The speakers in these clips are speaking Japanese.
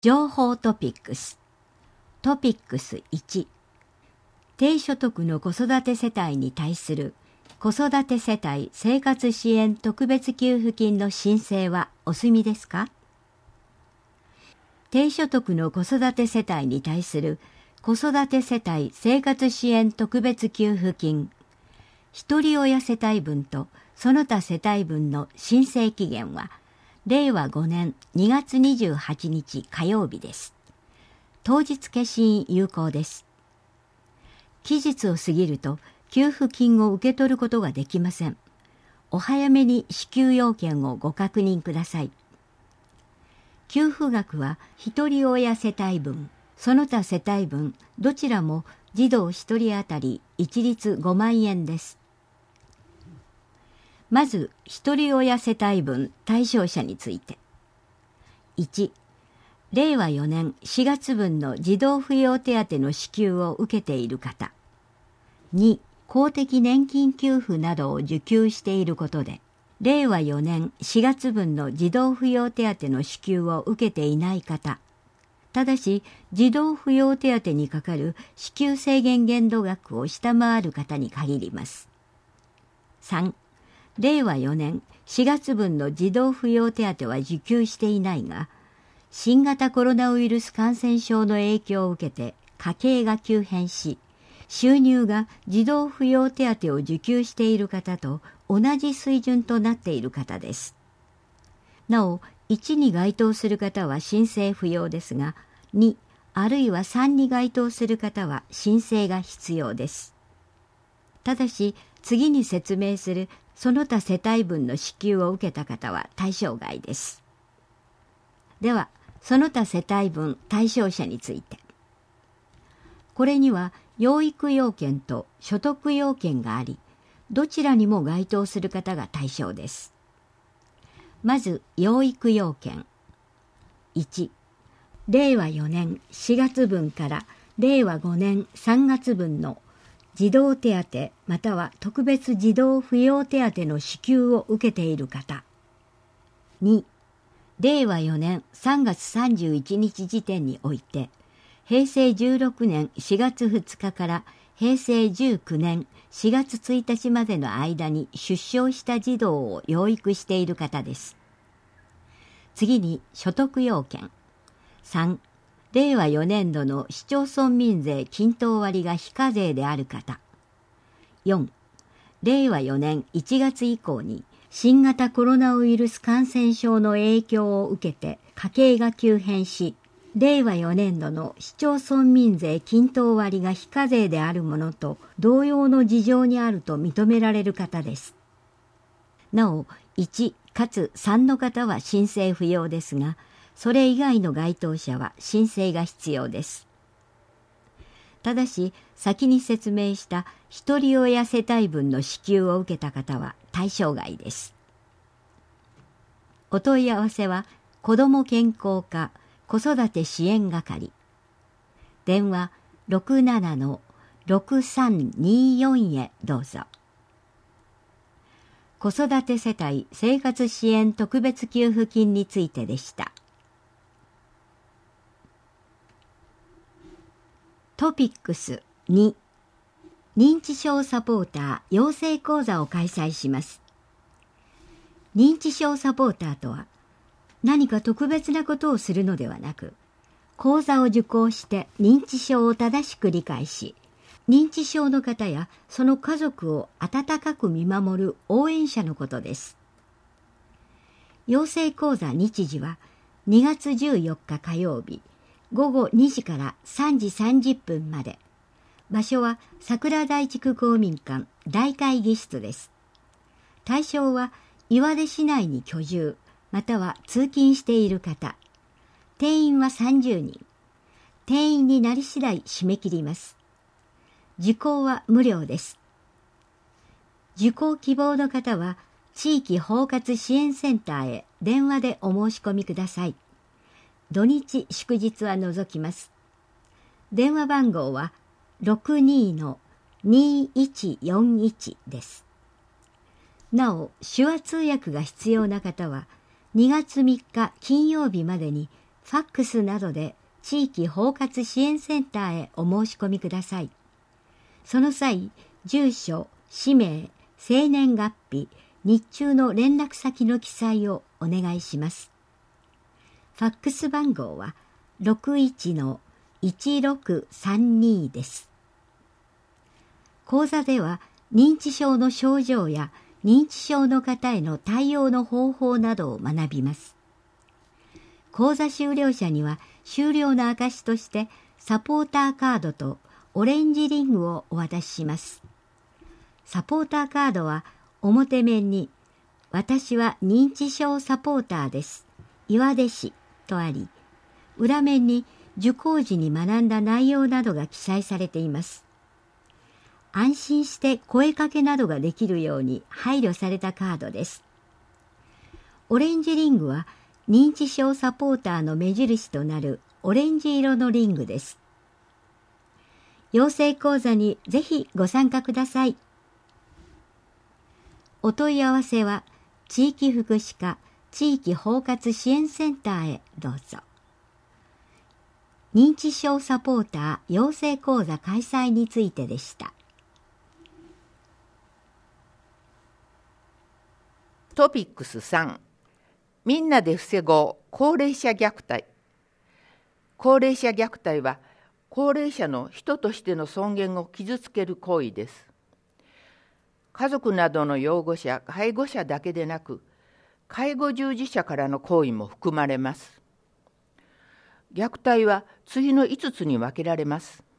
情報トピックス。トピックス1。低所得の子育て世帯に対する子育て世帯生活支援特別給付金の申請はお済みですか？低所得の子育て世帯に対する子育て世帯生活支援特別給付金、一人親世帯分とその他世帯分の申請期限は令和5年2月28日火曜日です。当日消印有効です。期日を過ぎると給付金を受け取ることができません。お早めに支給要件をご確認ください。給付額は一人親世帯分、その他世帯分、どちらも児童1人当たり一律5万円です。まず、一人親世帯分対象者について。1、令和4年4月分の児童扶養手当の支給を受けている方。2、公的年金給付などを受給していることで、令和4年4月分の児童扶養手当の支給を受けていない方。ただし、児童扶養手当にかかる支給制限限度額を下回る方に限ります。3、令和4年4月分の児童扶養手当は受給していないが、新型コロナウイルス感染症の影響を受けて家計が急変し、収入が児童扶養手当を受給している方と同じ水準となっている方です。なお、1に該当する方は申請不要ですが、2あるいは3に該当する方は申請が必要です。ただし、次に説明するその他世帯分の支給を受けた方は対象外です。では、その他世帯分対象者について。これには養育要件と所得要件があり、どちらにも該当する方が対象です。まず、養育要件。1、令和4年4月分から令和5年3月分の児童手当または特別児童扶養手当の支給を受けている方。2、令和4年3月31日時点において、平成16年4月2日から平成19年4月1日までの間に出生した児童を養育している方です。次に所得要件。3、令和4年度の市町村民税均等割が非課税である方。4、令和4年1月以降に新型コロナウイルス感染症の影響を受けて家計が急変し、令和4年度の市町村民税均等割が非課税であるものと同様の事情にあると認められる方です。なお、1かつ3の方は申請不要ですが、それ以外の該当者は申請が必要です。ただし、先に説明した一人親世帯分の支給を受けた方は対象外です。お問い合わせは、子ども健康課子育て支援係。電話67-6324へどうぞ。子育て世帯生活支援特別給付金についてでした。トピックス2、認知症サポーター養成講座を開催します。認知症サポーターとは、何か特別なことをするのではなく、講座を受講して認知症を正しく理解し、認知症の方やその家族を温かく見守る応援者のことです。養成講座日時は2月14日火曜日、午後2時から3時30分まで。場所は桜台地区公民館大会議室です。対象は岩出市内に居住、または通勤している方。定員は30人。定員になり次第締め切ります。受講は無料です。受講希望の方は、地域包括支援センターへ電話でお申し込みください。土日祝日は除きます。電話番号は 62-2141 です。なお、手話通訳が必要な方は、2月3日金曜日までにファックスなどで地域包括支援センターへお申し込みください。その際、住所、氏名、生年月日、日中の連絡先の記載をお願いします。ファックス番号は 61-1632 です。講座では認知症の症状や認知症の方への対応の方法などを学びます。講座修了者には修了の証としてサポーターカードとオレンジリングをお渡しします。サポーターカードは表面に私は認知症サポーターです。岩出市とあり、裏面に受講時に学んだ内容などが記載されています。安心して声かけなどができるように配慮されたカードです。オレンジリングは認知症サポーターの目印となるオレンジ色のリングです。養成講座にぜひご参加ください。お問い合わせは地域福祉課地域包括支援センターへどうぞ。認知症サポーター養成講座開催についてでした。 トピックス3、みんなで防ごう高齢者虐待。高齢者虐待は高齢者の人としての尊厳を傷つける行為です。家族などの養護者、介護者だけでなく、介護従事者からの行為も含まれます。虐待は次の5つに分けられます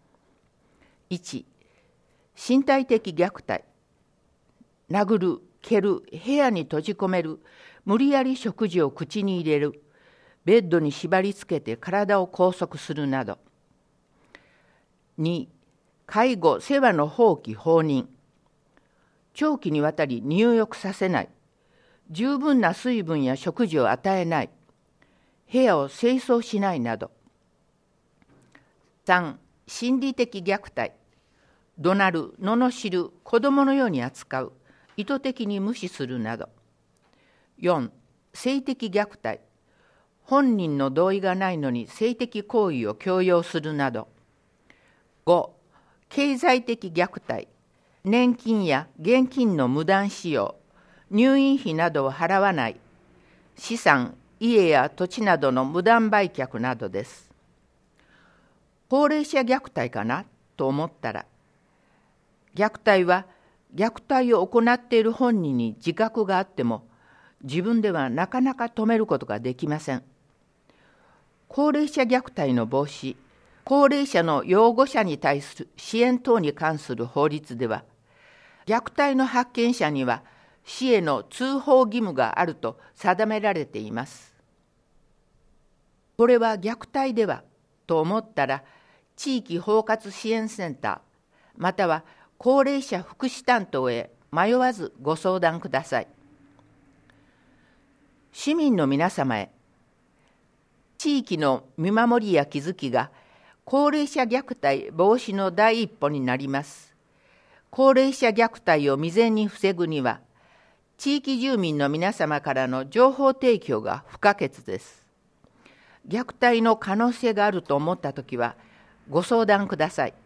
。1、身体的虐待。殴る、蹴る、部屋に閉じ込める、無理やり食事を口に入れる、ベッドに縛り付けて体を拘束するなど。2、介護・世話の放棄・放任。長期にわたり入浴させない、十分な水分や食事を与えない、部屋を清掃しないなど。3、心理的虐待。怒鳴る、罵る、子供のように扱う、意図的に無視するなど。4、性的虐待。本人の同意がないのに性的行為を強要するなど。5、経済的虐待。年金や現金の無断使用、入院費などを払わない、資産、家や土地などの無断売却などです。高齢者虐待かなと思ったら、虐待は虐待を行っている本人に自覚があっても、自分ではなかなか止めることができません。高齢者虐待の防止、高齢者の養護者に対する支援等に関する法律では、虐待の発見者には市への通報義務があると定められています。これは虐待ではと思ったら、地域包括支援センター、または高齢者福祉担当へ迷わずご相談ください。市民の皆様へ、地域の見守りや気づきが高齢者虐待防止の第一歩になります。高齢者虐待を未然に防ぐには、地域住民の皆様からの情報提供が不可欠です。虐待の可能性があると思ったときは、ご相談ください。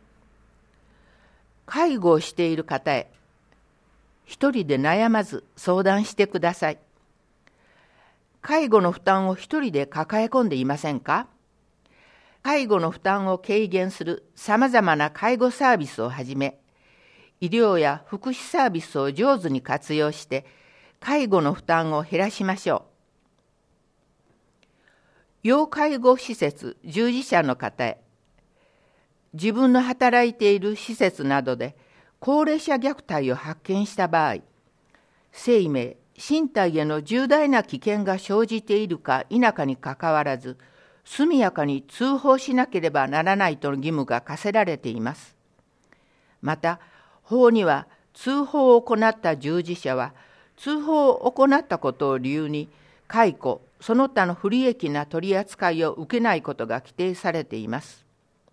介護をしている方へ、一人で悩まず相談してください。介護の負担を一人で抱え込んでいませんか？介護の負担を軽減するさまざまな介護サービスをはじめ、医療や福祉サービスを上手に活用して、介護の負担を減らしましょう。要介護施設従事者の方へ、自分の働いている施設などで高齢者虐待を発見した場合、生命、身体への重大な危険が生じているか否かにかかわらず、速やかに通報しなければならないとの義務が課せられています。また、法には通報を行った従事者は、通報を行ったことを理由に、解雇、その他の不利益な取り扱いを受けないことが規定されています。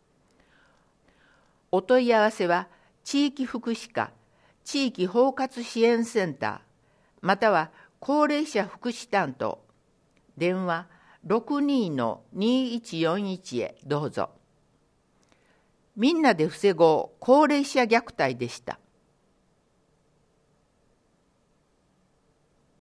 お問い合わせは、地域福祉課、地域包括支援センター、または高齢者福祉担当、電話 62-2141へどうぞ。みんなで防ごう高齢者虐待でした。